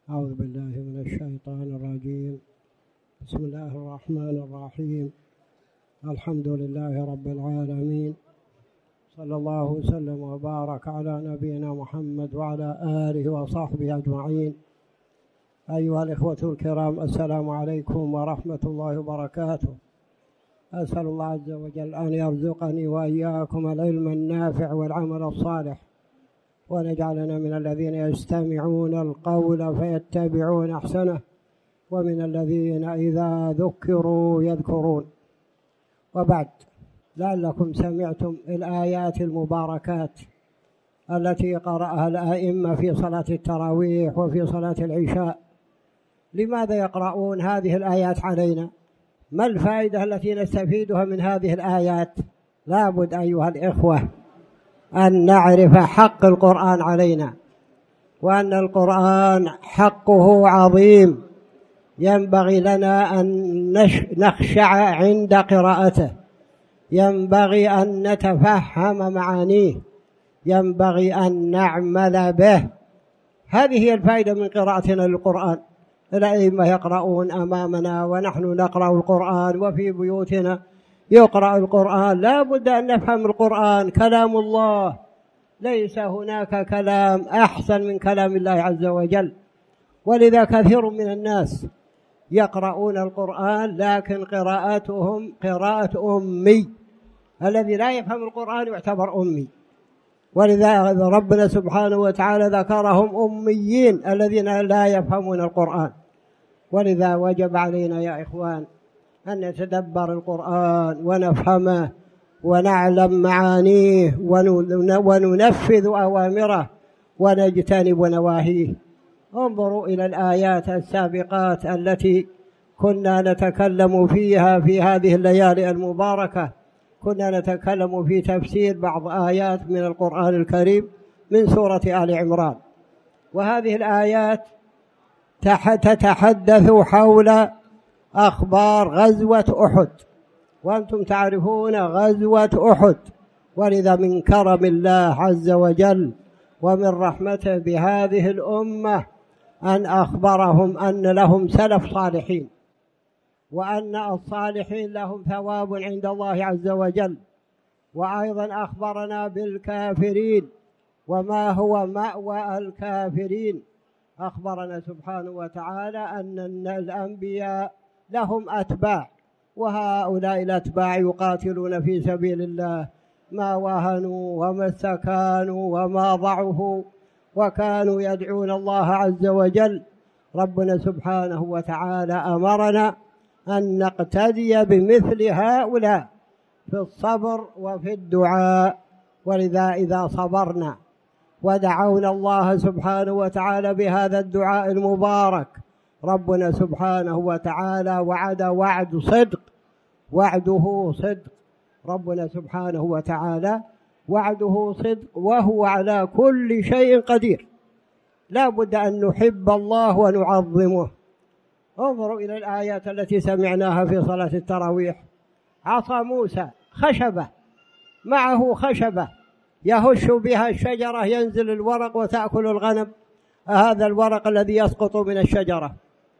أعوذ بالله من الشيطان الرجيم. بسم الله الرحمن الرحيم. الحمد لله رب العالمين، صلى الله وسلم وبارك على نبينا محمد وعلى آله وصحبه أجمعين. أيها الإخوة الكرام، السلام عليكم ورحمة الله وبركاته. أسأل الله عز وجل أن يرزقني وإياكم العلم النافع والعمل الصالح، ونجعلنا من الذين يستمعون القول فيتبعون أحسنه، ومن الذين إذا ذكروا يذكرون. وبعد، لعلكم سمعتم الآيات المباركات التي قرأها الأئمة في صلاة التراويح وفي صلاة العشاء. لماذا يقرؤون هذه الآيات علينا؟ ما الفائدة التي نستفيدها من هذه الآيات؟ لابد أيها الإخوة أن نعرف حق القرآن علينا، وأن القرآن حقه عظيم، ينبغي لنا أن نخشع عند قراءته، ينبغي أن نتفهم معانيه، ينبغي أن نعمل به. هذه هي الفائدة من قراءتنا للقرآن. الأئمة يقرؤون أمامنا ونحن نقرأ القرآن، وفي بيوتنا يقرأ القرآن. لا بد أن نفهم القرآن كلام الله، ليس هناك كلام أحسن من كلام الله عز وجل. ولذا كثير من الناس يقرؤون القرآن لكن قراءتهم قراءة أمي، الذي لا يفهم القرآن يعتبر أمي. ولذا ربنا سبحانه وتعالى ذكرهم أميين الذين لا يفهمون القرآن. ولذا وجب علينا يا إخوان أن نتدبر القرآن ونفهمه ونعلم معانيه وننفذ أوامره ونجتنب نواهيه. انظروا إلى الآيات السابقات التي كنا نتكلم فيها في هذه الليالي المباركة. كنا نتكلم في تفسير بعض آيات من القرآن الكريم من سورة آل عمران، وهذه الآيات تتحدث حول أخبار غزوة أحد، وأنتم تعرفون غزوة أحد. ولذا من كرم الله عز وجل ومن رحمته بهذه الأمة أن أخبرهم أن لهم سلف صالحين، وأن الصالحين لهم ثواب عند الله عز وجل. وأيضا أخبرنا بالكافرين وما هو مأوى الكافرين. أخبرنا سبحانه وتعالى أن الأنبياء لهم أتباع، وهؤلاء الأتباع يقاتلون في سبيل الله، ما وهنوا وما استكانوا وما ضعفوا، وكانوا يدعون الله عز وجل. ربنا سبحانه وتعالى أمرنا أن نقتدي بمثل هؤلاء في الصبر وفي الدعاء. ولذا إذا صبرنا ودعونا الله سبحانه وتعالى بهذا الدعاء المبارك، ربنا سبحانه وتعالى وعد صدق، وعده صدق. ربنا سبحانه وتعالى وعده صدق، وهو على كل شيء قدير. لا بد أن نحب الله ونعظمه. انظروا إلى الآيات التي سمعناها في صلاة التراويح. عصا موسى خشبة، معه خشبة يهش بها الشجرة، ينزل الورق وتأكل الغنم هذا الورق الذي يسقط من الشجرة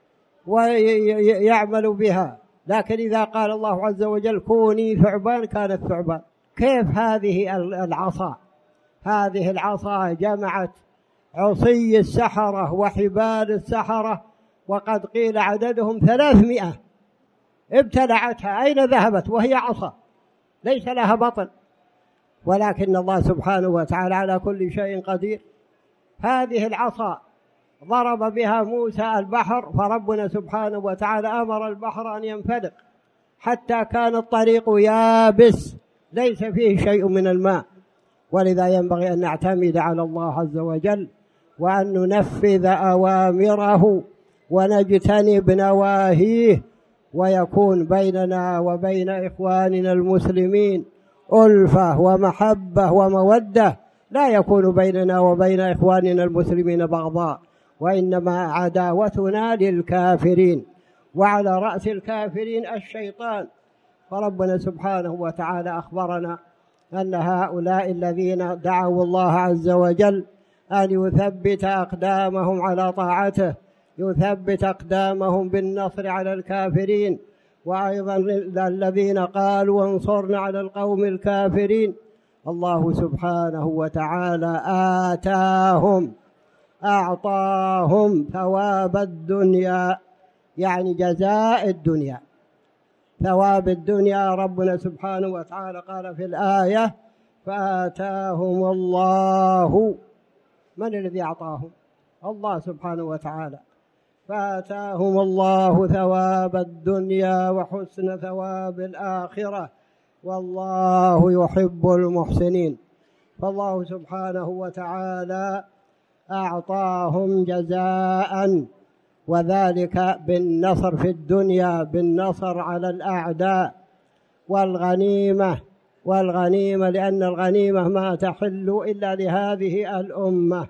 ويعمل بها. لكن إذا قال الله عز وجل كوني ثعبان كانت ثعبان. كيف هذه العصا؟ هذه العصا جمعت عصي السحرة وحبال السحرة، وقد قيل عددهم 300. ابتلعتها، أين ذهبت وهي عصا ليس لها بطن؟ ولكن الله سبحانه وتعالى على كل شيء قدير. هذه العصا ضرب بها موسى البحر، فربنا سبحانه وتعالى أمر البحر أن ينفلق حتى كان الطريق يابس ليس فيه شيء من الماء. ولذا ينبغي أن نعتمد على الله عز وجل، وأن ننفذ أوامره ونجتنب نواهيه، ويكون بيننا وبين إخواننا المسلمين ألفة ومحبة ومودة. لا يكون بيننا وبين إخواننا المسلمين بغضاء، وإنما عداوتنا للكافرين، وعلى رأس الكافرين الشيطان. فربنا سبحانه وتعالى أخبرنا أن هؤلاء الذين دعوا الله عز وجل أن يثبت أقدامهم على طاعته يثبت أقدامهم بالنصر على الكافرين، وأيضا الذين قالوا وانصرنا على القوم الكافرين. الله سبحانه وتعالى أعطاهم ثواب الدنيا، يعني جزاء الدنيا، ثواب الدنيا. ربنا سبحانه وتعالى قال في الآية: فآتاهم الله. من الذي أعطاهم؟ الله سبحانه وتعالى. فآتاهم الله ثواب الدنيا وحسن ثواب الآخرة، والله يحب المحسنين. فالله سبحانه وتعالى أعطاهم جزاء، وذلك بالنصر في الدنيا، بالنصر على الأعداء، والغنيمة لأن الغنيمة ما تحل إلا لهذه الأمة.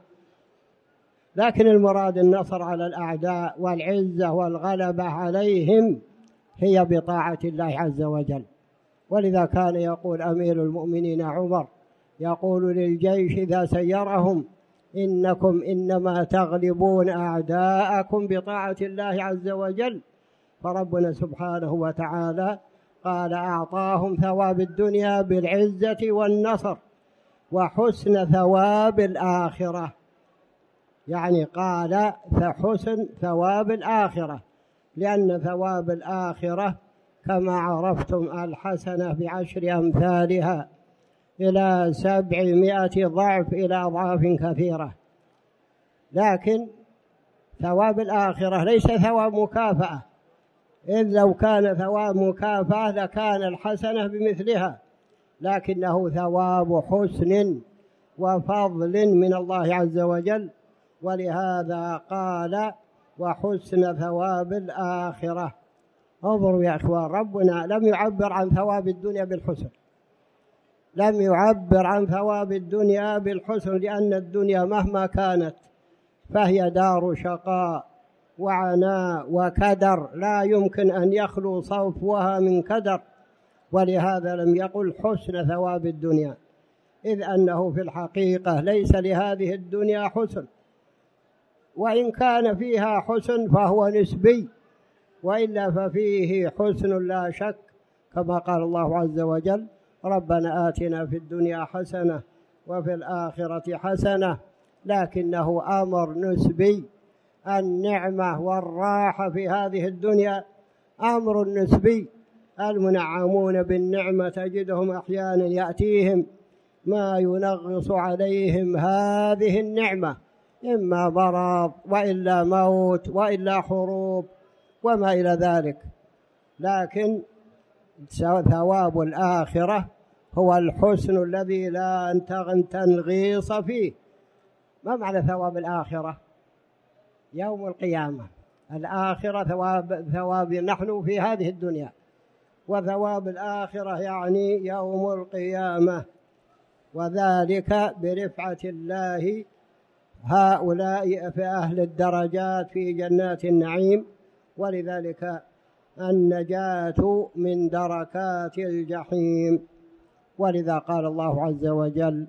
لكن المراد النصر على الأعداء والعزة والغلبة عليهم هي بطاعة الله عز وجل. ولذا كان يقول أمير المؤمنين عمر، يقول للجيش إذا سيرهم: إنكم إنما تغلبون أعداءكم بطاعة الله عز وجل. فربنا سبحانه وتعالى قال: أعطاهم ثواب الدنيا بالعزة والنصر وحسن ثواب الآخرة، يعني قال فحسن ثواب الآخرة، لأن ثواب الآخرة كما عرفتم الحسنة ب10 أمثالها إلى 700 ضعف إلى أضعاف كثيرة. لكن ثواب الآخرة ليس ثواب مكافأة، إذ لو كان ثواب مكافأة لكان الحسنة بمثلها، لكنه ثواب حسن وفضل من الله عز وجل. ولهذا قال: وحسن ثواب الآخرة. انظروا يا إخوان، ربنا لم يعبر عن ثواب الدنيا بالحسن، لم يعبر عن ثواب الدنيا بالحسن، لأن الدنيا مهما كانت فهي دار شقاء وعناء وكدر، لا يمكن أن يخلو صفوها من كدر. ولهذا لم يقل حسن ثواب الدنيا، إذ أنه في الحقيقة ليس لهذه الدنيا حسن، وإن كان فيها حسن فهو نسبي، وإلا ففيه حسن لا شك، كما قال الله عز وجل: ربنا آتنا في الدنيا حسنة وفي الآخرة حسنة. لكنه أمر نسبي. النعمة والراحة في هذه الدنيا أمر نسبي. المنعمون بالنعمة تجدهم أحيانا يأتيهم ما ينغص عليهم هذه النعمة، إما مرض وإلا موت وإلا حروب وما إلى ذلك. لكن ثواب الآخرة هو الحسن الذي لا تنغيص فيه. ما معنى ثواب الآخرة؟ يوم القيامة. الآخرة ثواب نحن في هذه الدنيا، وثواب الآخرة يعني يوم القيامة، وذلك برفعة الله هؤلاء في أهل الدرجات في جنات النعيم، ولذلك النجاة من دركات الجحيم. ولذا قال الله عز وجل: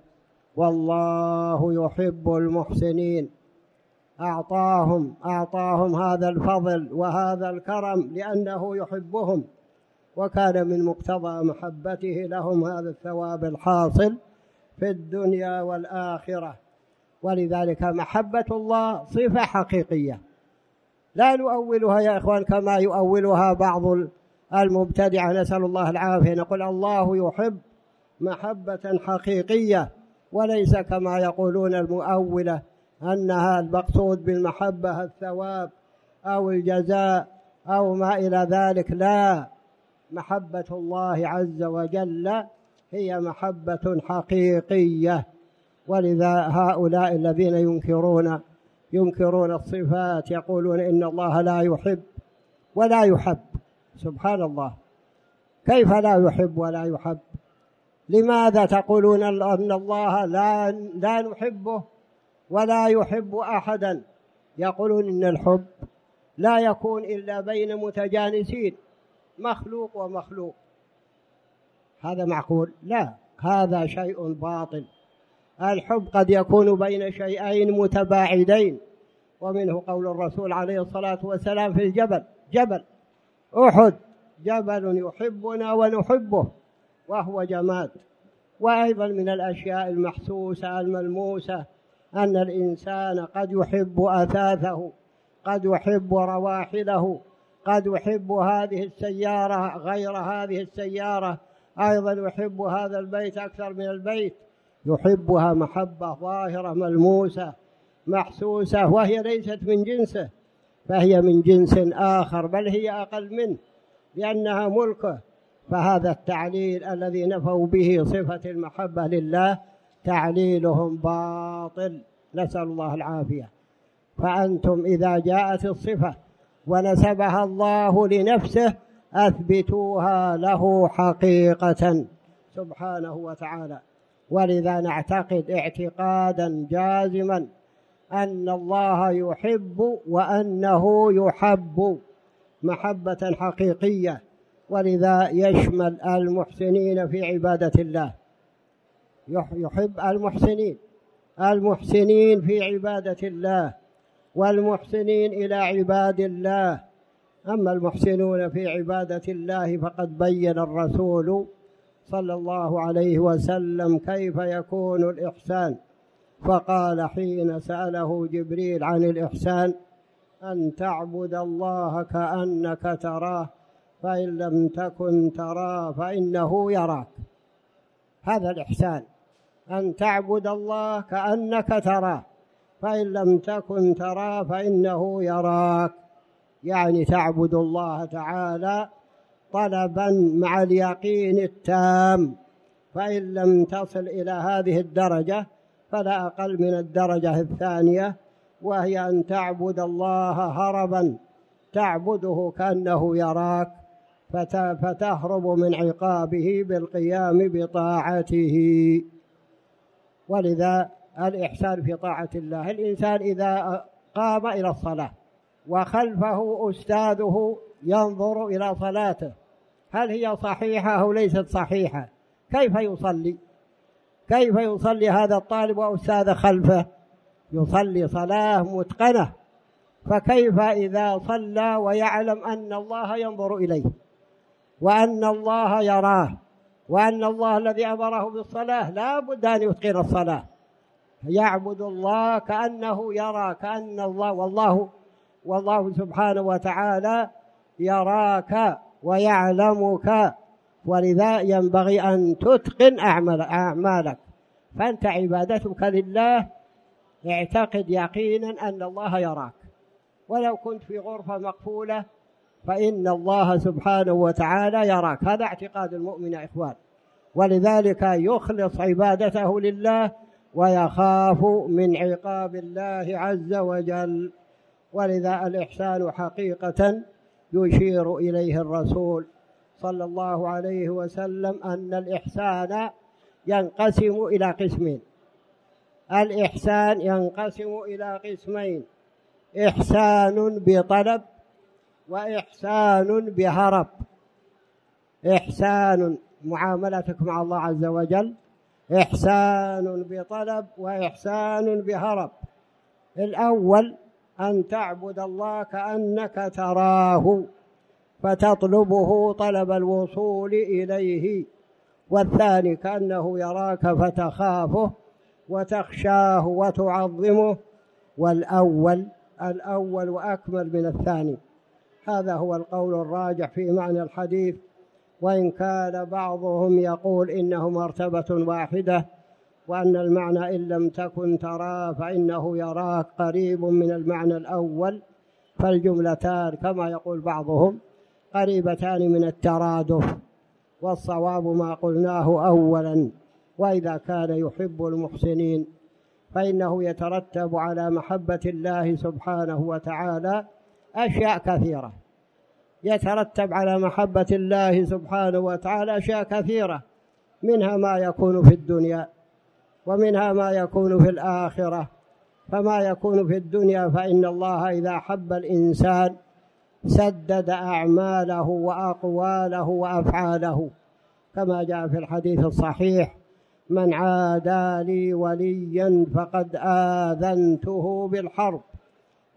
والله يحب المحسنين. أعطاهم هذا الفضل وهذا الكرم لأنه يحبهم، وكان من مقتضى محبته لهم هذا الثواب الحاصل في الدنيا والآخرة. ولذلك محبة الله صفة حقيقية، لا نؤولها يا إخوان كما يؤولها بعض المبتدعة، نسأل الله العافية، نقول الله يحب محبة حقيقية، وليس كما يقولون المؤولة أنها المقصود بالمحبة الثواب أو الجزاء أو ما إلى ذلك. لا، محبة الله عز وجل هي محبة حقيقية. ولذا هؤلاء الذين ينكرون الصفات يقولون إن الله لا يحب ولا يحب. سبحان الله، كيف لا يحب ولا يحب؟ لماذا تقولون أن الله لا نحبه ولا يحب أحدا؟ يقولون إن الحب لا يكون إلا بين متجانسين، مخلوق ومخلوق. هذا معقول؟ لا، هذا شيء باطل. الحب قد يكون بين شيئين متباعدين، ومنه قول الرسول عليه الصلاة والسلام في الجبل: جبل أحد جبل يحبنا ونحبه وهو جماد. وأيضا من الأشياء المحسوسة الملموسة أن الإنسان قد يحب أثاثه، قد يحب رواحله، قد يحب هذه السيارة غير هذه السيارة، أيضا يحب هذا البيت أكثر من البيت، يحبها محبة ظاهرة ملموسة محسوسة، وهي ليست من جنسه، فهي من جنس آخر، بل هي أقل منه لأنها ملكه. فهذا التعليل الذي نفوا به صفة المحبة لله تعليلهم باطل، نسأل الله العافية. فأنتم إذا جاءت الصفة ونسبها الله لنفسه أثبتوها له حقيقة سبحانه وتعالى. ولذا نعتقد اعتقادا جازما أن الله يحب وأنه يحب محبة حقيقية، ولذا يشمل المحسنين في عبادة الله، يحب المحسنين في عبادة الله والمحسنين إلى عباد الله. أما المحسنون في عبادة الله فقد بين الرسول صلى الله عليه وسلم كيف يكون الإحسان، فقال حين سأله جبريل عن الإحسان: أن تعبد الله كأنك تراه فإن لم تكن تراه فإنه يراك. هذا الإحسان، أن تعبد الله كأنك تراه فإن لم تكن تراه فإنه يراك، يعني تعبد الله تعالى طلبا مع اليقين التام. فإن لم تصل إلى هذه الدرجة فلا أقل من الدرجة الثانية، وهي أن تعبد الله هربا، تعبده كأنه يراك، فتهرب من عقابه بالقيام بطاعته. ولذا الإحسان في طاعة الله، الإنسان إذا قام إلى الصلاة وخلفه أستاذه ينظر إلى صلاته هل هي صحيحة أو ليست صحيحة، كيف يصلي؟ كيف يصلي هذا الطالب وأستاذ خلفه؟ يصلي صلاة متقنة. فكيف إذا صلى ويعلم أن الله ينظر إليه وأن الله يراه وأن الله الذي أمره بالصلاة لا بد أن يتقن الصلاة، يعبد الله كأنه يرى، كأن الله والله سبحانه وتعالى يراك ويعلمك. ولذا ينبغي أن تتقن أعمالك. فأنت عبادتك لله اعتقد يقينا أن الله يراك، ولو كنت في غرفة مقفولة فإن الله سبحانه وتعالى يراك. هذا اعتقاد المؤمن يا إخوان. ولذلك يخلص عبادته لله ويخاف من عقاب الله عز وجل. ولذا الإحسان حقيقة يشير إليه الرسول صلى الله عليه وسلم أن الإحسان ينقسم إلى قسمين. الإحسان ينقسم إلى قسمين: إحسان بطلب وإحسان بهرب. إحسان معاملتك مع الله عز وجل، إحسان بطلب وإحسان بهرب. الأول أن تعبد الله كأنك تراه فتطلبه طلب الوصول إليه، والثاني كأنه يراك فتخافه وتخشاه وتعظمه، والأول أكمل من الثاني. هذا هو القول الراجح في معنى الحديث، وإن كان بعضهم يقول إنه مرتبة واحدة، وأن المعنى إن لم تكن تراه فإنه يراك قريب من المعنى الأول، فالجملتان كما يقول بعضهم قريبتان من الترادف، والصواب ما قلناه أولا. وإذا كان يحب المحسنين فإنه يترتب على محبة الله سبحانه وتعالى أشياء كثيرة، يترتب على محبة الله سبحانه وتعالى أشياء كثيرة، منها ما يكون في الدنيا ومنها ما يكون في الآخرة. فما يكون في الدنيا فإن الله إذا حب الإنسان سدد أعماله وأقواله وأفعاله، كما جاء في الحديث الصحيح: من عادى لي وليا فقد آذنته بالحرب.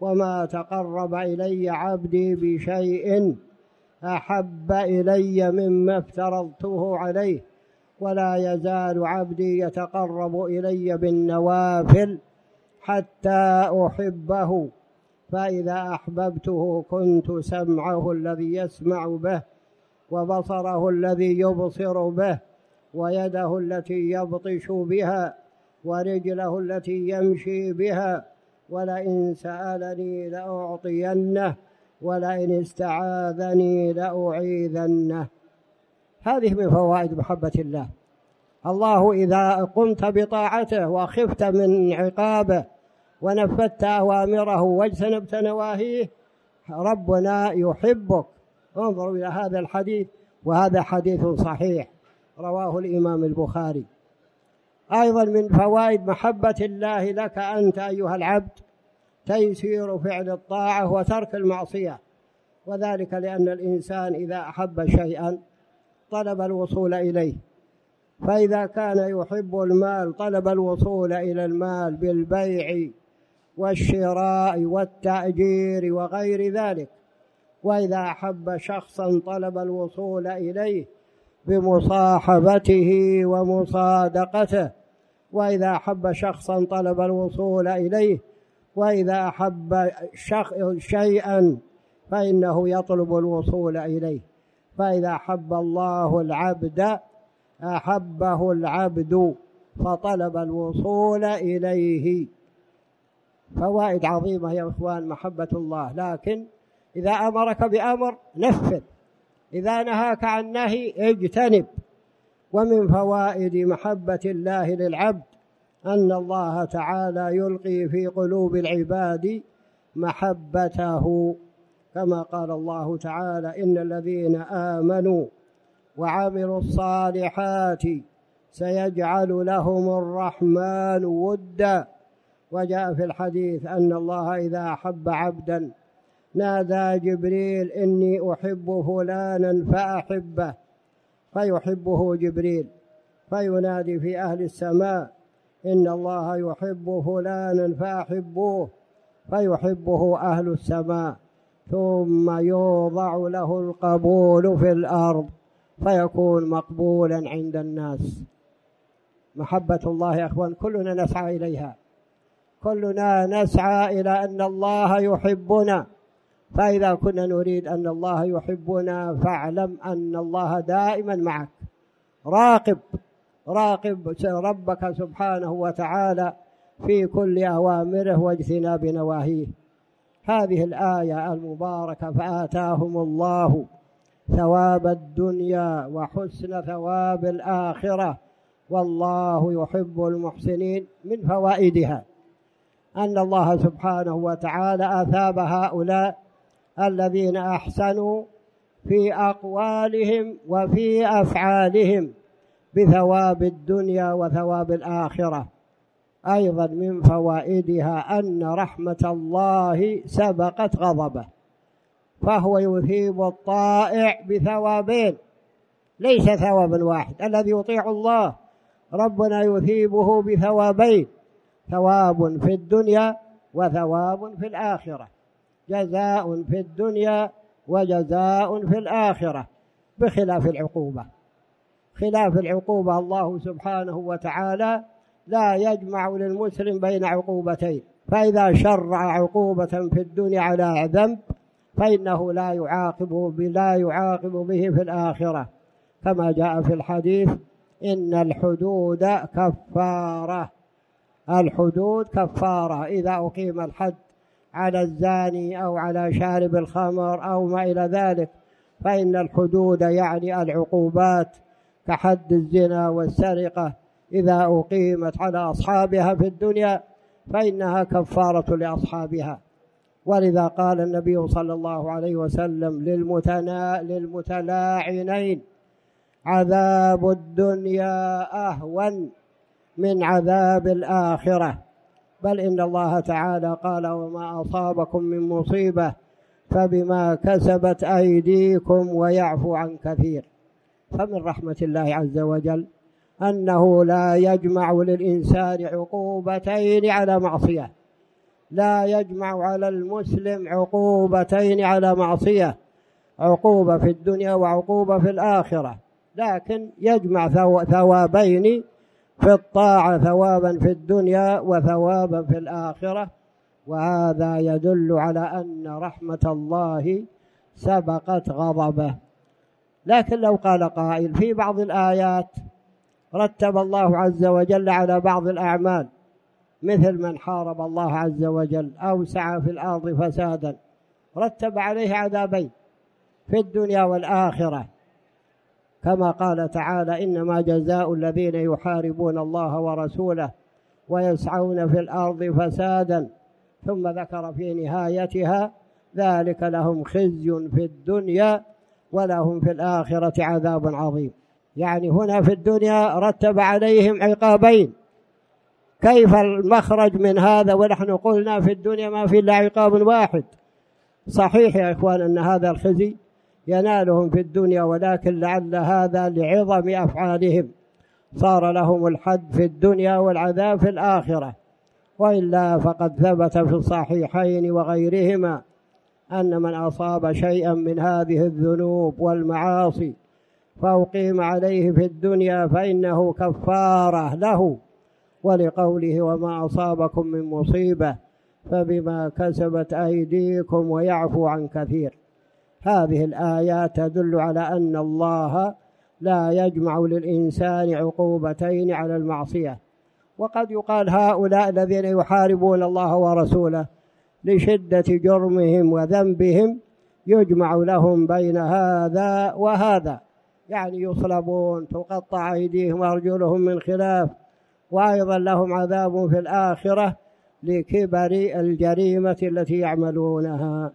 وما تقرب إلي عبدي بشيء أحب إلي مما افترضته عليه، ولا يزال عبدي يتقرب إلي بالنوافل حتى أحبه، فإذا أحببته كنت سمعه الذي يسمع به، وبصره الذي يبصر به، ويده التي يبطش بها، ورجله التي يمشي بها، ولئن سألني لأعطينه، ولئن استعاذني لأعيذنه. هذه من فوائد محبة الله. الله إذا قمت بطاعته وخفت من عقابه ونفذت أوامره واجتنبت نواهيه ربنا يحبك. انظروا إلى هذا الحديث، وهذا حديث صحيح رواه الإمام البخاري. أيضا من فوائد محبة الله لك أنت أيها العبد تيسير فعل الطاعة وترك المعصية، وذلك لأن الإنسان إذا أحب شيئا طلب الوصول إليه، فإذا كان يحب المال طلب الوصول إلى المال بالبيع والشراء والتأجير وغير ذلك، وإذا أحب شخصا طلب الوصول إليه بمصاحبته ومصادقته، وإذا أحب شخصا طلب الوصول إليه، وإذا أحب شيئا فإنه يطلب الوصول إليه. فإذا أحب الله العبد أحبه العبد فطلب الوصول إليه. فوائد عظيمة يا إخوان محبة الله، لكن إذا أمرك بأمر نفذ، إذا نهاك عن نهي اجتنب. ومن فوائد محبة الله للعبد أن الله تعالى يلقي في قلوب العباد محبته، كما قال الله تعالى: إن الذين آمنوا وعملوا الصالحات سيجعل لهم الرحمن ودا. وجاء في الحديث أن الله إذا أحب عبدا نادى جبريل: إني أحب فلانا فأحبه، فيحبه جبريل، فينادي في أهل السماء: إن الله يحب فلانا فأحبوه، فيحبه أهل السماء، ثم يوضع له القبول في الأرض فيكون مقبولا عند الناس. محبة الله يا أخوان كلنا نسعى إليها، كلنا نسعى إلى أن الله يحبنا. فإذا كنا نريد أن الله يحبنا فاعلم أن الله دائما معك. راقب ربك سبحانه وتعالى في كل أوامره واجتناب نواهيه. هذه الآية المباركة: فآتاهم الله ثواب الدنيا وحسن ثواب الآخرة والله يحب المحسنين. من فوائدها أن الله سبحانه وتعالى أثاب هؤلاء الذين أحسنوا في أقوالهم وفي أفعالهم بثواب الدنيا وثواب الآخرة. أيضا من فوائدها أن رحمة الله سبقت غضبه، فهو يثيب الطائع بثوابين ليس ثوابا واحد. الذي يطيع الله ربنا يثيبه بثوابين: ثواب في الدنيا وثواب في الآخرة، جزاء في الدنيا وجزاء في الآخرة، بخلاف العقوبة. خلاف العقوبة الله سبحانه وتعالى لا يجمع للمسلم بين عقوبتين، فإذا شرع عقوبة في الدنيا على ذنب فإنه لا يعاقب به في الآخرة، كما جاء في الحديث: إن الحدود كفارة. الحدود كفارة، إذا أقيم الحد على الزاني أو على شارب الخمر أو ما إلى ذلك فإن الحدود يعني العقوبات كحد الزنا والسرقة إذا أقيمت على أصحابها في الدنيا فإنها كفارة لأصحابها. ولذا قال النبي صلى الله عليه وسلم للمتلاعنين: عذاب الدنيا أهون من عذاب الآخرة. بل إن الله تعالى قال: وما أصابكم من مصيبة فبما كسبت أيديكم ويعفو عن كثير. فمن رحمة الله عز وجل أنه لا يجمع للإنسان عقوبتين على معصية، لا يجمع على المسلم عقوبتين على معصية، عقوبة في الدنيا وعقوبة في الآخرة، لكن يجمع ثوابين في الطاعة، ثوابا في الدنيا وثوابا في الآخرة. وهذا يدل على أن رحمة الله سبقت غضبه. لكن لو قال قائل في بعض الآيات رتب الله عز وجل على بعض الأعمال، مثل من حارب الله عز وجل أو سعى في الأرض فسادا، رتب عليه عذابين في الدنيا والآخرة، كما قال تعالى: إنما جزاء الذين يحاربون الله ورسوله ويسعون في الأرض فسادا، ثم ذكر في نهايتها: ذلك لهم خزي في الدنيا ولهم في الآخرة عذاب عظيم. يعني هنا في الدنيا رتب عليهم عقابين، كيف المخرج من هذا ونحن قلنا في الدنيا ما في إلا عقاب واحد؟ صحيح يا إخوان أن هذا الخزي ينالهم في الدنيا، ولكن لعل هذا لعظم أفعالهم صار لهم الحد في الدنيا والعذاب في الآخرة. وإلا فقد ثبت في الصحيحين وغيرهما أن من أصاب شيئا من هذه الذنوب والمعاصي فأقيم عليه في الدنيا فإنه كفارة له، ولقوله: وما أصابكم من مصيبة فبما كسبت أيديكم ويعفو عن كثير. هذه الآيات تدل على أن الله لا يجمع للإنسان عقوبتين على المعصية. وقد يقال هؤلاء الذين يحاربون الله ورسوله لشدة جرمهم وذنبهم يجمع لهم بين هذا وهذا، يعني يصلبون، تقطع أيديهم وأرجلهم من خلاف، وأيضا لهم عذاب في الآخرة لكبر الجريمة التي يعملونها.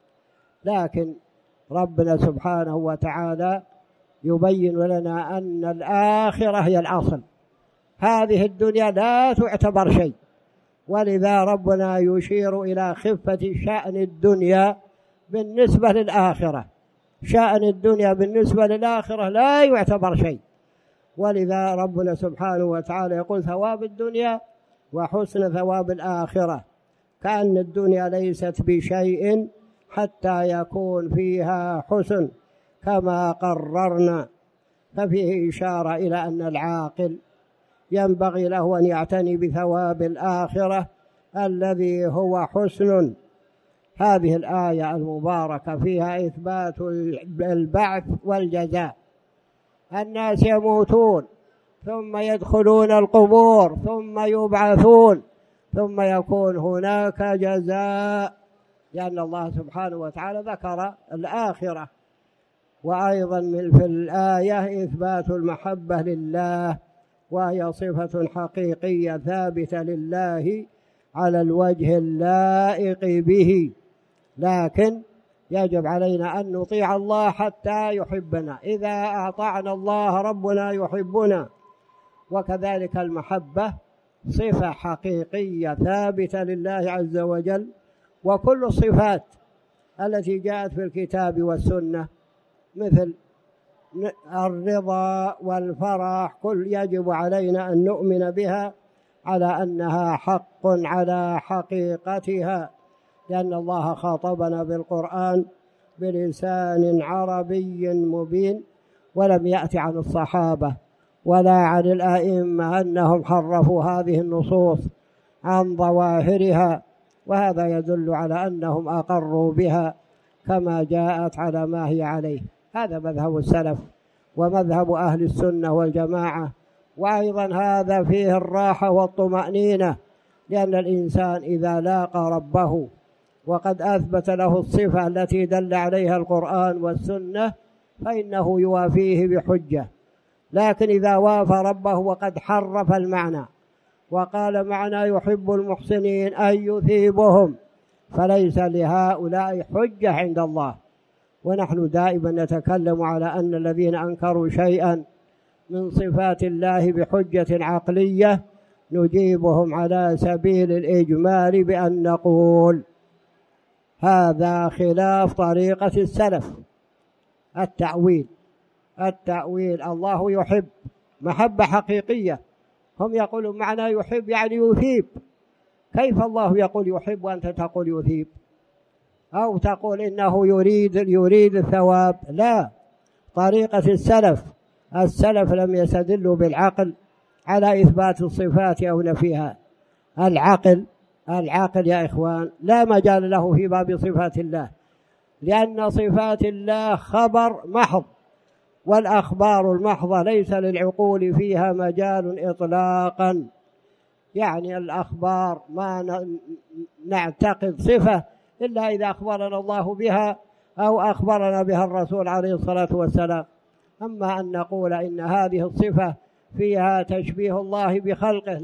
لكن ربنا سبحانه وتعالى يبين لنا أن الآخرة هي الأصل، هذه الدنيا لا تعتبر شيء، ولذا ربنا يشير إلى خفة شأن الدنيا بالنسبة للآخرة. شأن الدنيا بالنسبة للآخرة لا يعتبر شيء، ولذا ربنا سبحانه وتعالى يقول: ثواب الدنيا وحسن ثواب الآخرة، كأن الدنيا ليست بشيء حتى يكون فيها حسن كما قررنا. ففيه إشارة إلى أن العاقل ينبغي له أن يعتني بثواب الآخرة الذي هو حسن. هذه الآية المباركة فيها إثبات البعث والجزاء. الناس يموتون ثم يدخلون القبور ثم يبعثون ثم يكون هناك جزاء، لأن الله سبحانه وتعالى ذكر الآخرة. وأيضا في الآية إثبات المحبة لله، وهي صفة حقيقية ثابتة لله على الوجه اللائق به، لكن يجب علينا أن نطيع الله حتى يحبنا. إذا أطعنا الله ربنا يحبنا. وكذلك المحبة صفة حقيقية ثابتة لله عز وجل. وكل الصفات التي جاءت في الكتاب والسنة مثل الرضا والفرح كل يجب علينا أن نؤمن بها على أنها حق على حقيقتها، لأن الله خاطبنا بالقرآن بلسان عربي مبين، ولم يأتي عن الصحابة ولا عن الآئمة أنهم حرفوا هذه النصوص عن ظواهرها، وهذا يدل على أنهم أقروا بها كما جاءت على ما هي عليه. هذا مذهب السلف ومذهب أهل السنة والجماعة. وأيضا هذا فيه الراحة والطمأنينة، لأن الإنسان إذا لاقى ربه وقد أثبت له الصفة التي دل عليها القرآن والسنة فإنه يوافيه بحجة. لكن إذا وافى ربه وقد حرف المعنى وقال معنى يحب المحسنين أن يثيبهم، فليس لهؤلاء حجة عند الله. ونحن دائما نتكلم على أن الذين أنكروا شيئا من صفات الله بحجة عقلية نجيبهم على سبيل الإجمال بأن نقول هذا خلاف طريقة السلف. التأويل الله يحب محبة حقيقية، هم يقولون معنى يحب يعني يثيب، كيف الله يقول يحب وأنت تقول يثيب؟ أو تقول إنه يريد الثواب؟ لا، طريقة السلف لم يستدلوا بالعقل على إثبات الصفات أو نفيها. العقل يا إخوان لا مجال له في باب صفات الله، لأن صفات الله خبر محض، والأخبار المحضة ليس للعقول فيها مجال إطلاقا. يعني الأخبار ما نعتقد صفة إلا إذا أخبرنا الله بها أو أخبرنا بها الرسول عليه الصلاة والسلام. أما أن نقول إن هذه الصفة فيها تشبيه الله بخلقه،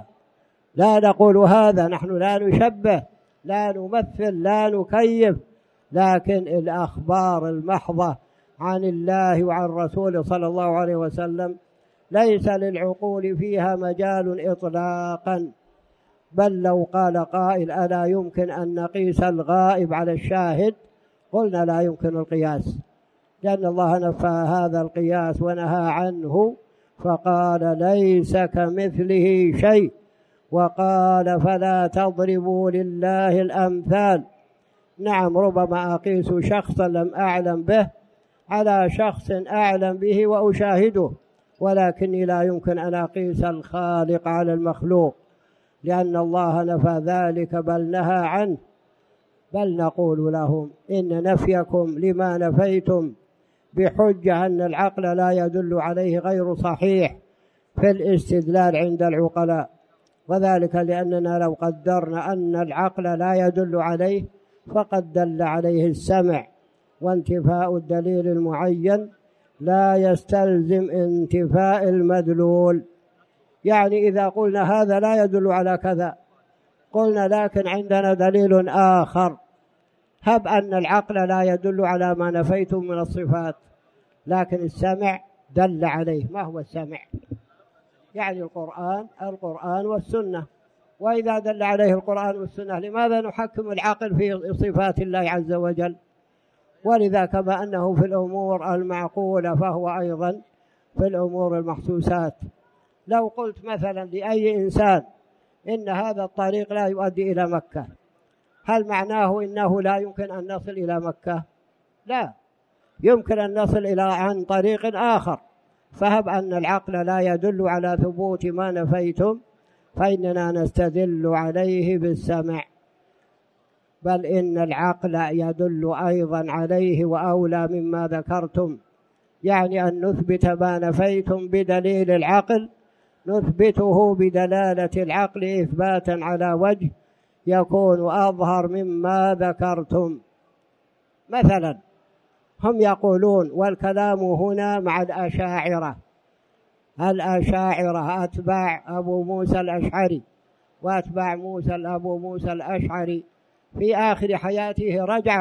لا نقول هذا. نحن لا نشبه، لا نمثل، لا نكيف، لكن الأخبار المحضة عن الله وعن رسوله صلى الله عليه وسلم ليس للعقول فيها مجال إطلاقا. بل لو قال قائل ألا يمكن أن نقيس الغائب على الشاهد، قلنا لا يمكن القياس، لأن الله نفى هذا القياس ونهى عنه، فقال ليس كمثله شيء، وقال فلا تضربوا لله الأمثال. نعم، ربما أقيس شخصا لم أعلم به على شخص أعلم به وأشاهده، ولكني لا يمكن أن أقيس الخالق على المخلوق، لأن الله نفى ذلك بل نهى عنه. بل نقول لهم إن نفيكم لما نفيتم بحجة أن العقل لا يدل عليه غير صحيح في الاستدلال عند العقلاء، وذلك لأننا لو قدرنا أن العقل لا يدل عليه فقد دل عليه السمع، وانتفاء الدليل المعين لا يستلزم انتفاء المدلول. يعني إذا قلنا هذا لا يدل على كذا، قلنا لكن عندنا دليل آخر، هب أن العقل لا يدل على ما نفيتم من الصفات، لكن السمع دل عليه. ما هو السمع؟ يعني القرآن والسنة. وإذا دل عليه القرآن والسنة لماذا نحكم العقل في صفات الله عز وجل؟ ولذا كما أنه في الأمور المعقولة فهو أيضا في الأمور المحسوسات. لو قلت مثلا لأي إنسان إن هذا الطريق لا يؤدي إلى مكة، هل معناه إنه لا يمكن أن نصل إلى مكة؟ لا، يمكن أن نصل إلى عن طريق آخر. فهب أن العقل لا يدل على ثبوت ما نفيتم، فإننا نستدل عليه بالسمع. بل إن العقل يدل أيضا عليه وأولى مما ذكرتم، يعني أن نثبت ما نفيتم بدليل العقل نثبته بدلالة العقل إثباتا على وجه يكون أظهر مما ذكرتم. مثلا هم يقولون، والكلام هنا مع الأشاعرة أتباع أبو موسى الأشعري وأتباع أبو موسى الأشعري في آخر حياته رجع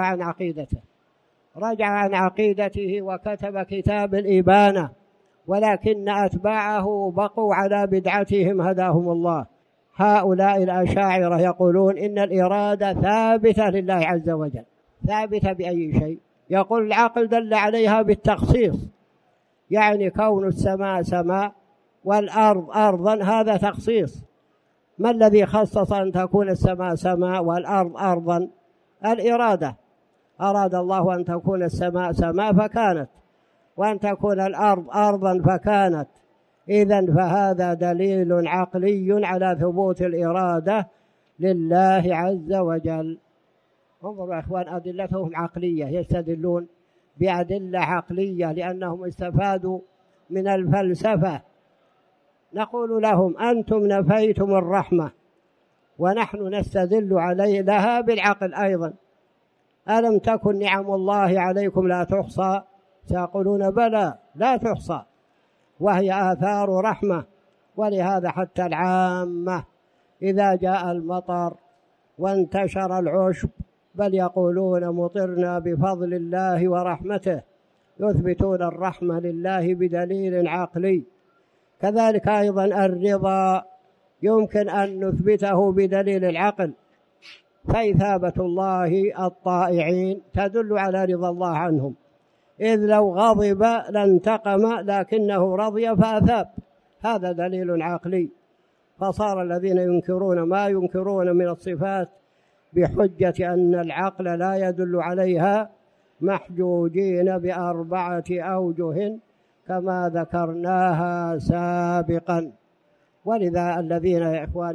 عن عقيدته وكتب كتاب الإبانة، ولكن أتباعه بقوا على بدعتهم هداهم الله. هؤلاء الأشاعرة يقولون إن الإرادة ثابتة لله عز وجل. ثابتة بأي شيء؟ يقول العقل دل عليها بالتخصيص، يعني كون السماء سماء والأرض أرضا، هذا تخصيص. ما الذي خصص أن تكون السماء سماء والأرض أرضا؟ الإرادة. أراد الله أن تكون السماء سماء فكانت، وأن تكون الأرض أرضا فكانت. إذن فهذا دليل عقلي على ثبوت الإرادة لله عز وجل. انظروا يا إخوان، أدلتهم عقلية، يستدلون بأدلة عقلية لأنهم استفادوا من الفلسفة. نقول لهم أنتم نفيتم الرحمة ونحن نستدل عليه لها بالعقل أيضا. ألم تكن نعم الله عليكم لا تحصى؟ سيقولون بلى لا تحصى، وهي آثار رحمة. ولهذا حتى العامة إذا جاء المطر وانتشر العشب بل يقولون مطرنا بفضل الله ورحمته، يثبتون الرحمة لله بدليل عقلي. كذلك أيضا الرضا يمكن أن نثبته بدليل العقل، فإثابة الله الطائعين تدل على رضا الله عنهم، إذ لو غضب لانتقم لكنه رضي فأثاب، هذا دليل عقلي. فصار الذين ينكرون ما ينكرون من الصفات بحجة أن العقل لا يدل عليها محجوجين ب4 أوجه كما ذكرناها سابقا. ولذا الذين يا إخوان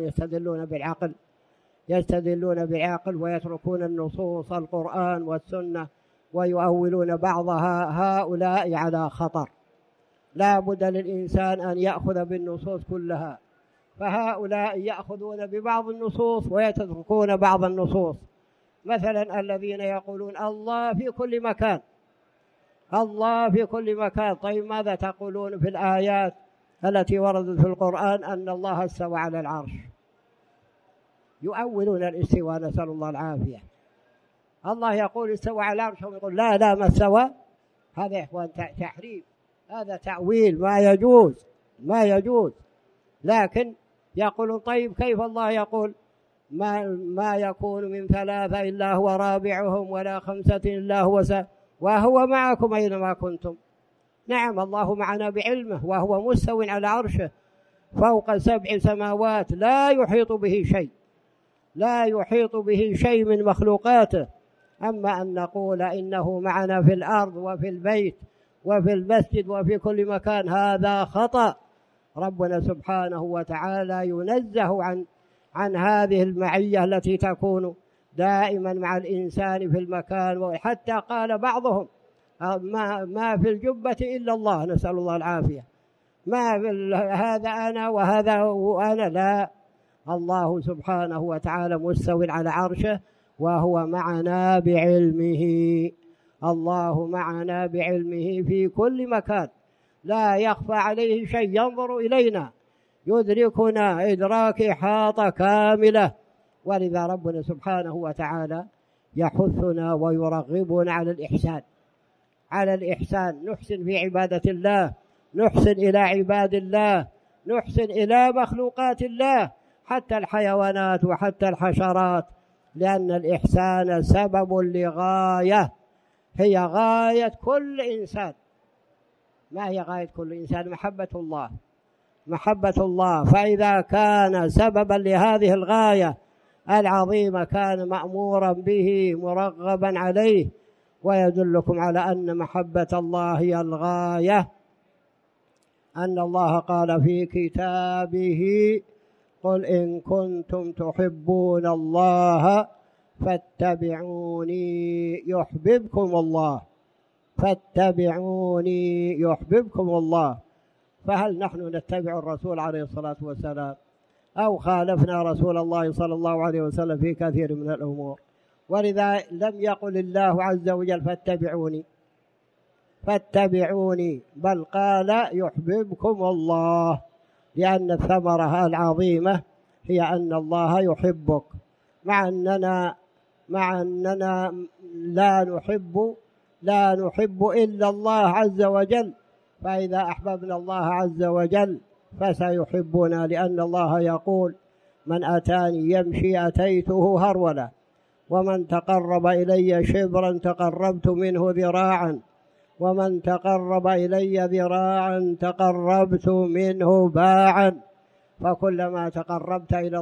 يستدلون بالعقل ويتركون النصوص القرآن والسنة ويؤولون بعضها، هؤلاء على خطر. لا بد للإنسان أن يأخذ بالنصوص كلها، فهؤلاء يأخذون ببعض النصوص ويتركون بعض النصوص. مثلا الذين يقولون الله في كل مكان، الله في كل مكان، طيب ماذا تقولون في الآيات التي وردت في القرآن أن الله استوى على العرش؟ يؤولون الاستواء، نسأل الله العافية. الله يقول استوى على العرش ويقول لا ما استوى. هذا يا إخوان تحريف، هذا تأويل ما يجوز. لكن يقول طيب كيف الله يقول ما يكون من 3 إلا هو رابعهم ولا 5 إلا هو وهو معكم أينما كنتم. نعم الله معنا بعلمه، وهو مستو على عرشه فوق 7 سماوات، لا يحيط به شيء من مخلوقاته. أما أن نقول إنه معنا في الأرض وفي البيت وفي المسجد وفي كل مكان، هذا خطأ. ربنا سبحانه وتعالى ينزه عن هذه المعية التي تكون دائما مع الإنسان في المكان. وحتى قال بعضهم ما في الجبة إلا الله، نسأل الله العافية. ما في هذا أنا وهذا وأنا، لا، الله سبحانه وتعالى مستو على عرشه وهو معنا بعلمه. الله معنا بعلمه في كل مكان، لا يخفى عليه شيء، ينظر إلينا يدركنا إدراك إحاطة كاملة. ولذا ربنا سبحانه وتعالى يحثنا ويرغبنا على الإحسان، نحسن في عبادة الله، نحسن إلى عباد الله، نحسن إلى مخلوقات الله، حتى الحيوانات وحتى الحشرات، لأن الإحسان سبب لغاية، هي غاية كل إنسان. ما هي غاية كل إنسان؟ محبة الله. فإذا كان سببا لهذه الغاية العظيمة كان مأمورا به مرغبا عليه. ويدلكم على أن محبة الله هي الغاية أن الله قال في كتابه قل إن كنتم تحبون الله فاتبعوني يحببكم الله. فهل نحن نتبع الرسول عليه الصلاة والسلام أو خالفنا رسول الله صلى الله عليه وسلم في كثير من الأمور؟ ولذا لم يقل الله عز وجل فاتبعوني، بل قال يحببكم الله، لأن الثمرة العظيمة هي أن الله يحبك، مع أننا لا نحب إلا الله عز وجل. فإذا أحببنا الله عز وجل فسيحبنا، لأن الله يقول من أتاني يمشي أتيته هرولا، ومن تقرب إلي شبرا تقربت منه ذراعا، ومن تقرب إلي ذراعا تقربت منه باعا. فكلما تقربت إلى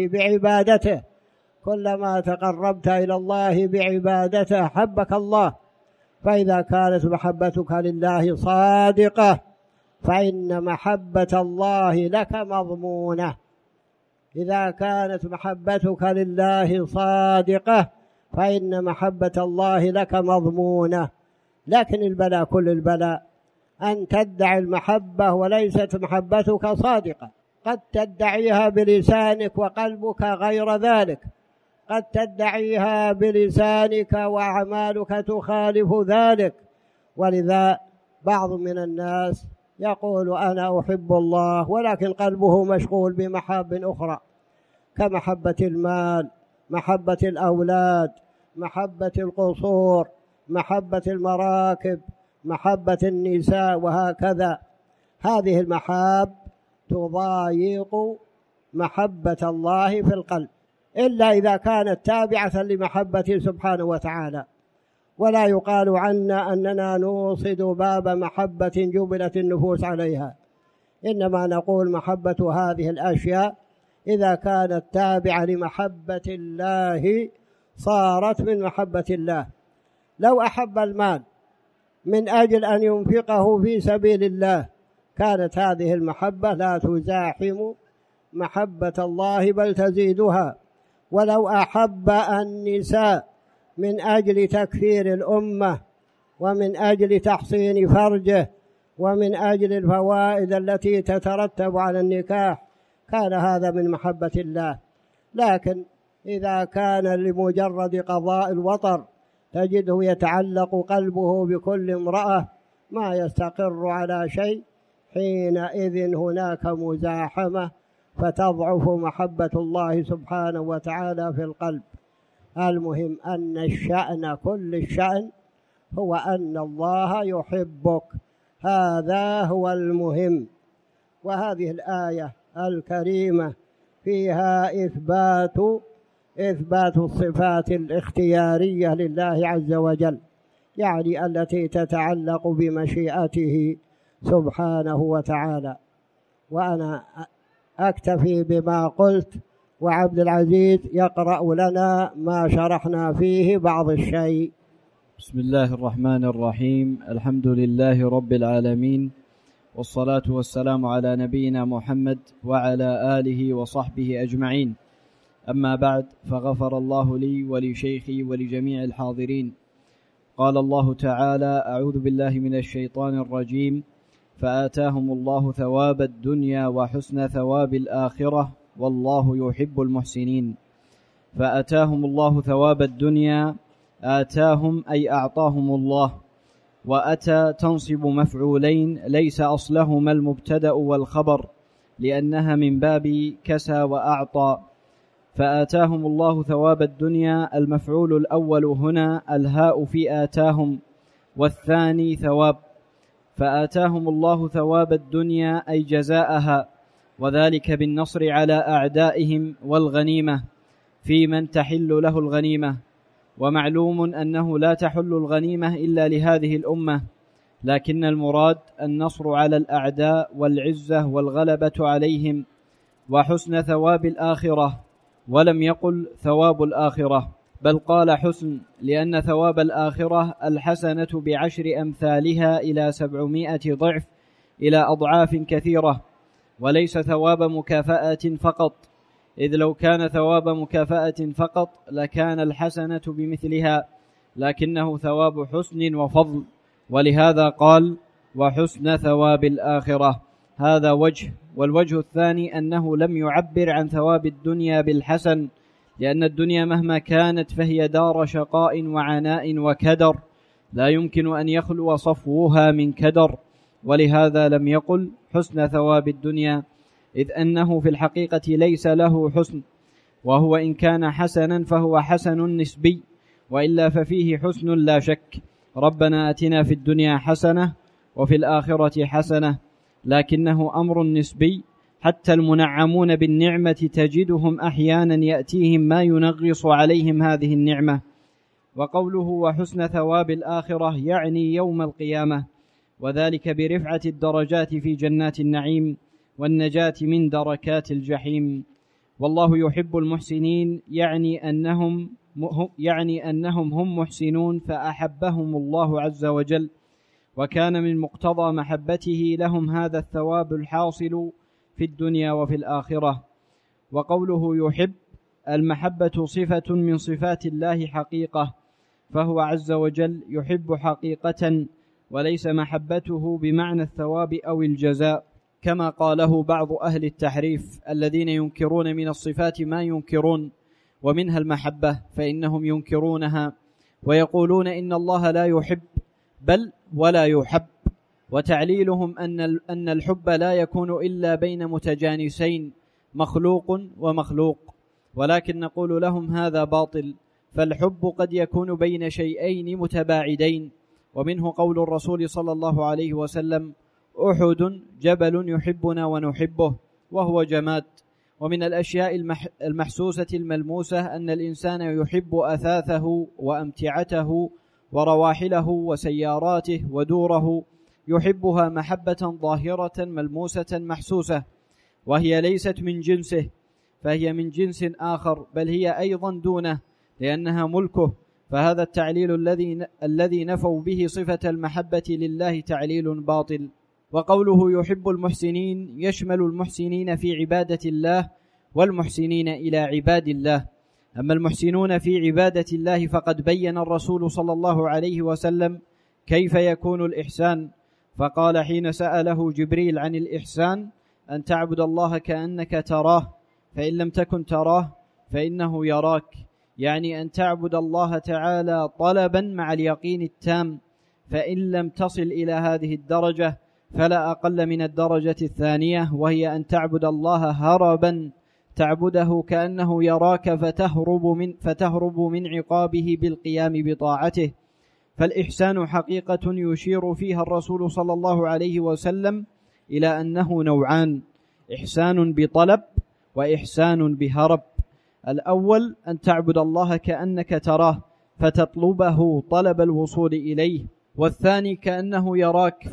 الله بعبادته حبك الله. فإذا كانت محبتك لله صادقة فإن محبة الله لك مضمونة. إذا كانت محبتك لله صادقة فإن محبة الله لك مضمونة. لكن البلاء، كل البلاء أن تدعي المحبة وليست محبتك صادقة. قد تدعيها بلسانك وقلبك غير ذلك، قد تدعيها بلسانك وأعمالك تخالف ذلك. ولذا بعض من الناس يقول أنا أحب الله ولكن قلبه مشغول بمحاب أخرى، كمحبة المال، محبة الأولاد، محبة القصور، محبة المراكب، محبة النساء، وهكذا. هذه المحاب تضايق محبة الله في القلب، إلا إذا كانت تابعة لمحبته سبحانه وتعالى. ولا يقال عنا أننا نوصد باب محبة جبلت النفوس عليها، إنما نقول محبة هذه الأشياء إذا كانت تابعة لمحبة الله صارت من محبة الله. لو أحب المال من أجل أن ينفقه في سبيل الله كانت هذه المحبة لا تزاحم محبة الله بل تزيدها. ولو أحب النساء من أجل تكثير الأمة ومن أجل تحصين فرجه ومن أجل الفوائد التي تترتب على النكاح كان هذا من محبة الله. لكن إذا كان لمجرد قضاء الوطر تجده يتعلق قلبه بكل امرأة ما يستقر على شيء، حينئذ هناك مزاحمة فتضعف محبة الله سبحانه وتعالى في القلب. المهم أن الشأن كل الشأن هو أن الله يحبك، هذا هو المهم. وهذه الآية الكريمة فيها إثبات الصفات الاختيارية لله عز وجل، يعني التي تتعلق بمشيئته سبحانه وتعالى. وأنا أكتفي بما قلت، وعبد العزيز يقرأ لنا ما شرحنا فيه بعض الشيء. بسم الله الرحمن الرحيم. الحمد لله رب العالمين، والصلاة والسلام على نبينا محمد وعلى آله وصحبه أجمعين. أما بعد، فغفر الله لي ولشيخي ولجميع الحاضرين. قال الله تعالى: أعوذ بالله من الشيطان الرجيم: فآتاهم الله ثواب الدنيا وحسن ثواب الآخرة والله يحب المحسنين. فآتاهم الله ثواب الدنيا، آتاهم أي أعطاهم الله، وأتى تنصب مفعولين ليس أصلهما المبتدأ والخبر لأنها من باب كسى وأعطى. فآتاهم الله ثواب الدنيا، المفعول الأول هنا الهاء في آتاهم، والثاني ثواب. فآتاهم الله ثواب الدنيا أي جزاءها، وذلك بالنصر على أعدائهم والغنيمة في من تحل له الغنيمة. ومعلوم أنه لا تحل الغنيمة إلا لهذه الأمة، لكن المراد النصر على الأعداء والعزة والغلبة عليهم، وحسن ثواب الآخرة، ولم يقل ثواب الآخرة بل قال حسن، لأن ثواب الآخرة الحسنة ب10 أمثالها إلى 700 ضعف إلى أضعاف كثيرة، وليس ثواب مكافأة فقط، إذ لو كان ثواب مكافأة فقط لكان الحسنة بمثلها، لكنه ثواب حسن وفضل، ولهذا قال: وحسن ثواب الآخرة. هذا وجه. والوجه الثاني أنه لم يعبر عن ثواب الدنيا بالحسن، لأن الدنيا مهما كانت فهي دار شقاء وعناء وكدر، لا يمكن أن يخلو صفوها من كدر، ولهذا لم يقل حسن ثواب الدنيا، إذ أنه في الحقيقة ليس له حسن، وهو إن كان حسنا فهو حسن نسبي، وإلا ففيه حسن لا شك. ربنا آتنا في الدنيا حسنة وفي الآخرة حسنة، لكنه أمر نسبي. حتى المنعمون بالنعمة تجدهم أحيانا يأتيهم ما ينغص عليهم هذه النعمة. وقوله وحسن ثواب الآخرة يعني يوم القيامة، وذلك برفعة الدرجات في جنات النعيم والنجاة من دركات الجحيم. والله يحب المحسنين، يعني أنهم هم محسنون فأحبهم الله عز وجل، وكان من مقتضى محبته لهم هذا الثواب الحاصل في الدنيا وفي الآخرة. وقوله يحب، المحبة صفة من صفات الله حقيقة، فهو عز وجل يحب حقيقة، وليس محبته بمعنى الثواب أو الجزاء، كما قاله بعض أهل التحريف الذين ينكرون من الصفات ما ينكرون، ومنها المحبة، فإنهم ينكرونها ويقولون إن الله لا يحب بل ولا يحب، وتعليلهم أن الحب لا يكون إلا بين متجانسين، مخلوق ومخلوق، ولكن نقول لهم هذا باطل، فالحب قد يكون بين شيئين متباعدين. ومنه قول الرسول صلى الله عليه وسلم: أحد جبل يحبنا ونحبه، وهو جماد. ومن الأشياء المحسوسة الملموسة أن الإنسان يحب أثاثه وأمتعته ورواحله وسياراته ودوره، يحبها محبة ظاهرة ملموسة محسوسة، وهي ليست من جنسه، فهي من جنس آخر، بل هي أيضا دونه لأنها ملكه. فهذا التعليل الذي نفوا به صفة المحبة لله تعليل باطل. وقوله يحب المحسنين يشمل المحسنين في عبادة الله والمحسنين إلى عباد الله. أما المحسنون في عبادة الله فقد بين الرسول صلى الله عليه وسلم كيف يكون الإحسان، فقال حين سأله جبريل عن الإحسان: أن تعبد الله كأنك تراه، فإن لم تكن تراه فإنه يراك، يعني أن تعبد الله تعالى طلبا مع اليقين التام، فإن لم تصل إلى هذه الدرجة فلا أقل من الدرجة الثانية، وهي أن تعبد الله هربا، تعبده كأنه يراك فتهرب من عقابه بالقيام بطاعته. فالإحسان حقيقة يشير فيها الرسول صلى الله عليه وسلم إلى أنه نوعان: إحسان بطلب وإحسان بهرب. الأول أن تعبد الله كأنك تراه فتطلبه طلب الوصول إليه، والثاني كأنه يراك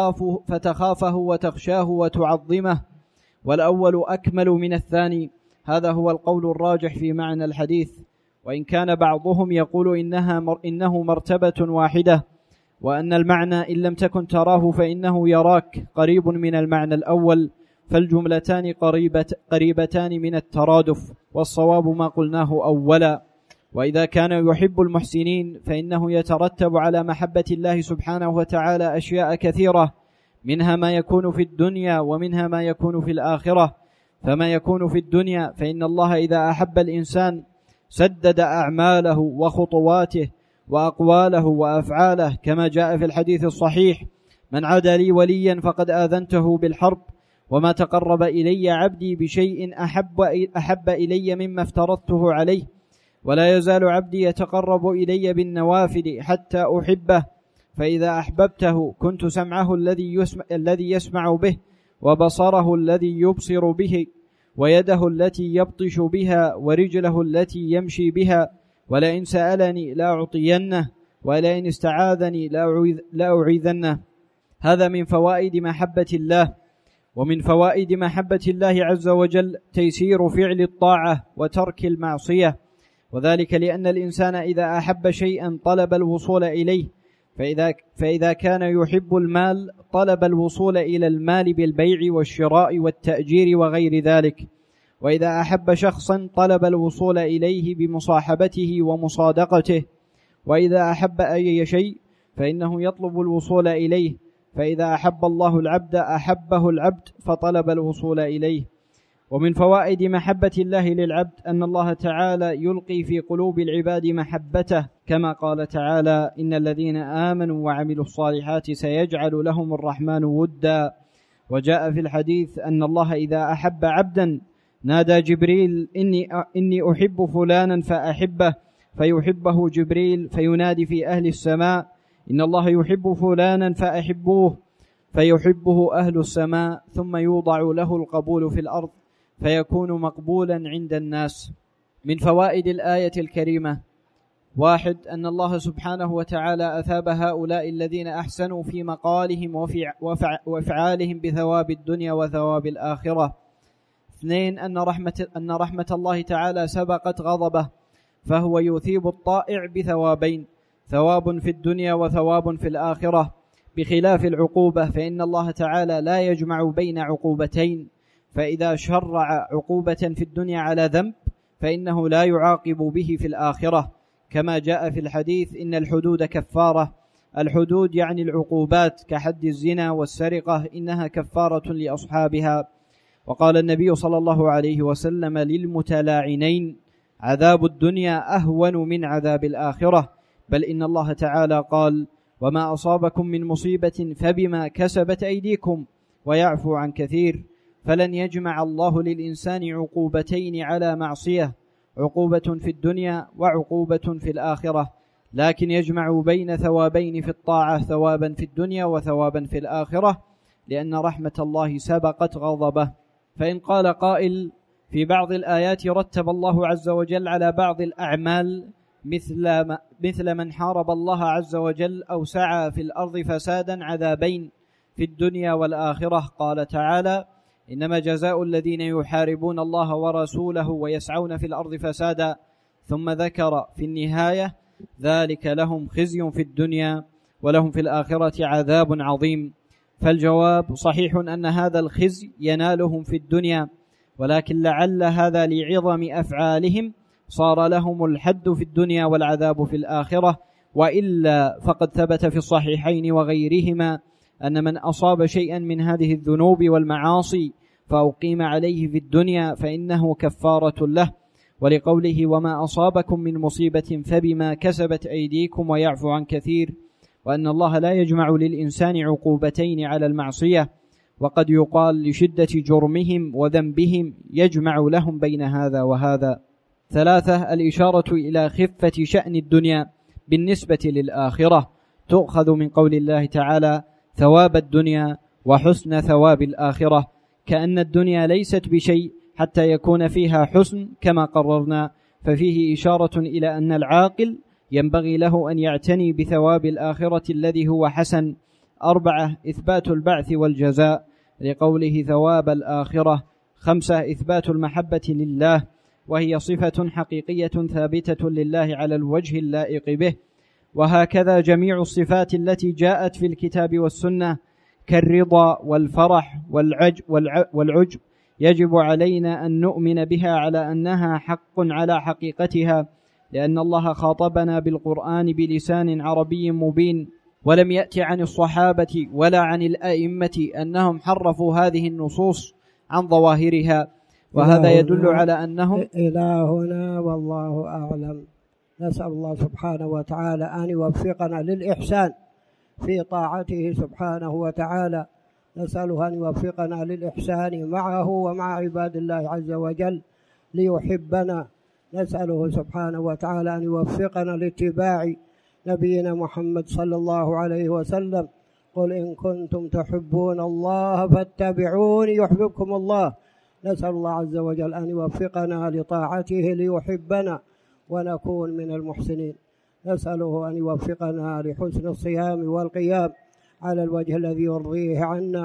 فتخافه وتخشاه وتعظمه، والأول أكمل من الثاني. هذا هو القول الراجح في معنى الحديث، وإن كان بعضهم يقول إنه مرتبة واحدة، وأن المعنى إن لم تكن تراه فإنه يراك قريب من المعنى الأول، فالجملتان قريبتان من الترادف، والصواب ما قلناه أولا. وإذا كان يحب المحسنين فإنه يترتب على محبة الله سبحانه وتعالى أشياء كثيرة، منها ما يكون في الدنيا ومنها ما يكون في الآخرة. فما يكون في الدنيا فإن الله إذا أحب الإنسان سدد أعماله وخطواته وأقواله وأفعاله، كما جاء في الحديث الصحيح: من عادى لي وليا فقد آذنته بالحرب، وما تقرب إلي عبدي بشيء أحب إلي مما افترضته عليه، ولا يزال عبدي يتقرب إلي بالنوافل حتى أحبه، فإذا أحببته كنت سمعه الذي يسمع به، وبصره الذي يبصر به، ويده التي يبطش بها، ورجله التي يمشي بها، ولئن سألني لأعطينه، ولئن استعاذني لأعيذنه. هذا من فوائد محبة الله. ومن فوائد محبة الله عز وجل تيسير فعل الطاعة وترك المعصية، وذلك لأن الإنسان إذا أحب شيئا طلب الوصول إليه، فإذا كان يحب المال طلب الوصول إلى المال بالبيع والشراء والتأجير وغير ذلك، وإذا أحب شخصا طلب الوصول إليه بمصاحبته ومصادقته، وإذا أحب أي شيء فإنه يطلب الوصول إليه، فإذا أحب الله العبد أحبه العبد فطلب الوصول إليه. ومن فوائد محبة الله للعبد أن الله تعالى يلقي في قلوب العباد محبته، كما قال تعالى: إن الذين آمنوا وعملوا الصالحات سيجعل لهم الرحمن ودا. وجاء في الحديث أن الله إذا أحب عبدا نادى جبريل: إني أحب فلانا فأحبه، فيحبه جبريل فينادي في أهل السماء: إن الله يحب فلانا فأحبوه، فيحبه أهل السماء، ثم يوضع له القبول في الأرض فيكون مقبولا عند الناس. من فوائد الآية الكريمة: 1. أن الله سبحانه وتعالى أثاب هؤلاء الذين أحسنوا في مقالهم وفعالهم بثواب الدنيا وثواب الآخرة. 2. أن رحمة الله تعالى سبقت غضبه، فهو يثيب الطائع بثوابين: ثواب في الدنيا وثواب في الآخرة، بخلاف العقوبة، فإن الله تعالى لا يجمع بين عقوبتين، فإذا شرع عقوبة في الدنيا على ذنب فإنه لا يعاقب به في الآخرة، كما جاء في الحديث: إن الحدود كفارة. الحدود يعني العقوبات، كحد الزنا والسرقة، إنها كفارة لأصحابها. وقال النبي صلى الله عليه وسلم للمتلاعنين: عذاب الدنيا أهون من عذاب الآخرة، بل إن الله تعالى قال: وما أصابكم من مصيبة فبما كسبت أيديكم ويعفو عن كثير. فلن يجمع الله للإنسان عقوبتين على معصية، عقوبة في الدنيا وعقوبة في الآخرة، لكن يجمع بين ثوابين في الطاعة، ثوابا في الدنيا وثوابا في الآخرة، لأن رحمة الله سبقت غضبه. فإن قال قائل: في بعض الآيات رتب الله عز وجل على بعض الأعمال مثل من حارب الله عز وجل أو سعى في الأرض فسادا عذابين في الدنيا والآخرة. قال تعالى: إنما جزاء الذين يحاربون الله ورسوله ويسعون في الأرض فسادا. ثم ذكر في النهاية ذلك لهم خزي في الدنيا ولهم في الآخرة عذاب عظيم. فالجواب صحيح أن هذا الخزي ينالهم في الدنيا، ولكن لعل هذا لعظم أفعالهم صار لهم الحد في الدنيا والعذاب في الآخرة، وإلا فقد ثبت في الصحيحين وغيرهما أن من أصاب شيئا من هذه الذنوب والمعاصي فأقيم عليه في الدنيا فإنه كفارة له، ولقوله وما أصابكم من مصيبة فبما كسبت أيديكم ويعفو عن كثير، وأن الله لا يجمع للإنسان عقوبتين على المعصية، وقد يقال لشدة جرمهم وذنبهم يجمع لهم بين هذا وهذا. 3. الإشارة إلى خفة شأن الدنيا بالنسبة للآخرة، تؤخذ من قول الله تعالى ثواب الدنيا وحسن ثواب الآخرة، كأن الدنيا ليست بشيء حتى يكون فيها حسن كما قررنا، ففيه إشارة إلى أن العاقل ينبغي له أن يعتني بثواب الآخرة الذي هو حسن. 4. إثبات البعث والجزاء لقوله ثواب الآخرة. 5. إثبات المحبة لله، وهي صفة حقيقية ثابتة لله على الوجه اللائق به، وهكذا جميع الصفات التي جاءت في الكتاب والسنة كالرضا والفرح والعجب يجب علينا أن نؤمن بها على أنها حق على حقيقتها، لأن الله خاطبنا بالقرآن بلسان عربي مبين، ولم يأتي عن الصحابة ولا عن الأئمة أنهم حرفوا هذه النصوص عن ظواهرها، وهذا يدل على أنهم إلهنا والله أعلم. نسأل الله سبحانه وتعالى أن يوفقنا للإحسان في طاعته سبحانه وتعالى، نسأله أن يوفقنا للإحسان معه ومع عباد الله عز وجل ليحبنا، نسأله سبحانه وتعالى أن يوفقنا لاتباع نبينا محمد صلى الله عليه وسلم، قل إن كنتم تحبون الله فاتبعوني يحببكم الله. نسأل الله عز وجل أن يوفقنا لطاعته ليحبنا ونكون من المحسنين، نسأله أن يوفقنا لحسن الصيام والقيام على الوجه الذي يرضيه عنا،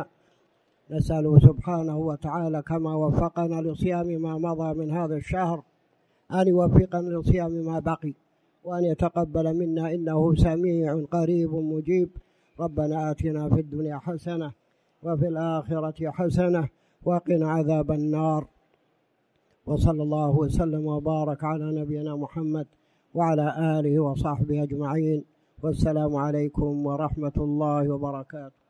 نسأله سبحانه وتعالى كما وفقنا لصيام ما مضى من هذا الشهر أن يوفقنا لصيام ما بقي، وأن يتقبل منا إنه سميع قريب مجيب. ربنا آتنا في الدنيا حسنة وفي الآخرة حسنة وقنا عذاب النار، وصلى الله وسلم وبارك على نبينا محمد وعلى آله وصحبه أجمعين، والسلام عليكم ورحمة الله وبركاته.